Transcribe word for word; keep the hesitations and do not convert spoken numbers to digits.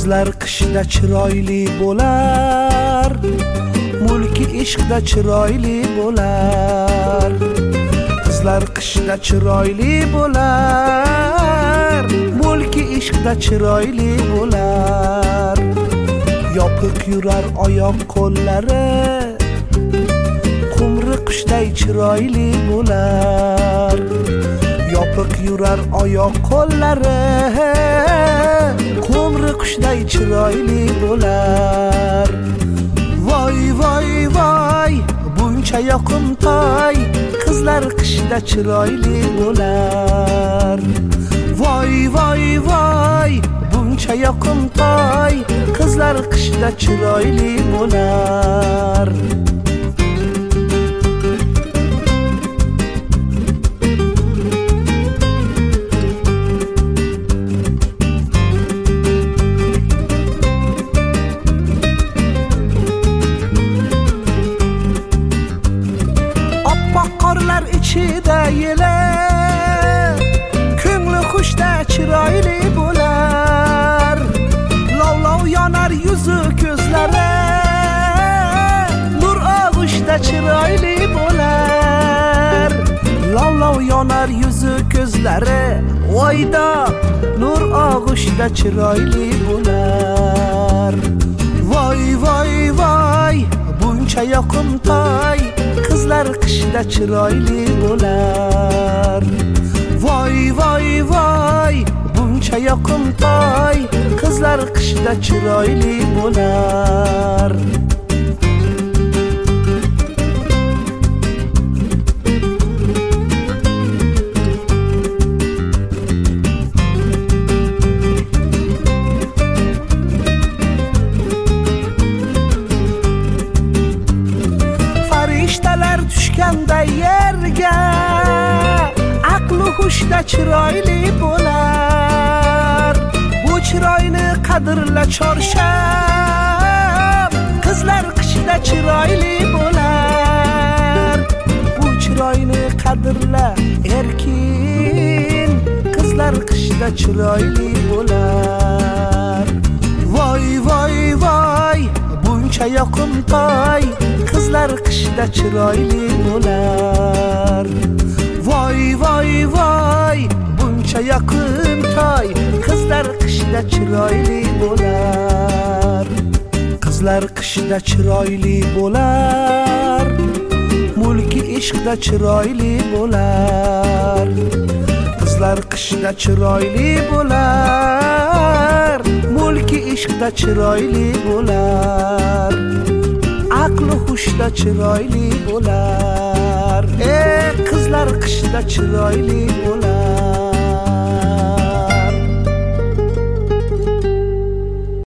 Qizlar qishda chiroyli bo'lar, mulki ishqda chiroyli bo'lar. Qizlar qishda chiroyli bo'lar, mulki ishqda chiroyli bo'lar. Yopiq yurar oyoq qo'llari, qumri qushday chiroyli bo'lar. Yopiq yurar oyoq qo'llari, qumri qushday chiroyli bo'lar. Voy voy voy, buncha yoqimtoy, qizlar qishda chiroyli bo'lar. Voy voy voy, buncha yoqimtoy, qizlar qishda chiroyli bo'lar. Qorlar ichida yeli, ko'ngli xushda chiroyli bo'lar. Lovlov yonar yuzi ko'zlari, nur og'ushda chiroyli bo'lar. Lovlov yonar yuzi ko'zlari, voyda nur og'ushda chiroyli bo'lar. Voy voy voy, buncha yoqimtoy, qizlar qishda chiroyli bo'lar. Voy voy voy, buncha yoqimtoy, qizlar qishda chiroyli bo'lar. Farishtalar tushganda yerga, aqli hushda chiroyli bo'lar. Bu chiroyni qadrla chorshab, qizlar qishda chiroyli bo'lar. Bu chiroyni qadrla erkin, qizlar qishda chiroyli bo'lar. Voy voy voy, buncha yoqimtoy, qizlar qishda chiroyli bo'lar. Voy voy voy, buncha yoqimtoy, qizlar qishda chiroyli bo'lar. Qizlar qishda chiroyli bo'lar, mulki ishqda chiroyli bo'lar. Qizlar qishda chiroyli bo'lar, mulki ishqda chiroyli bo'lar. Aqli hushda chiroyli bo'lar. Ey qizlar qishda chiroyli bo'lar.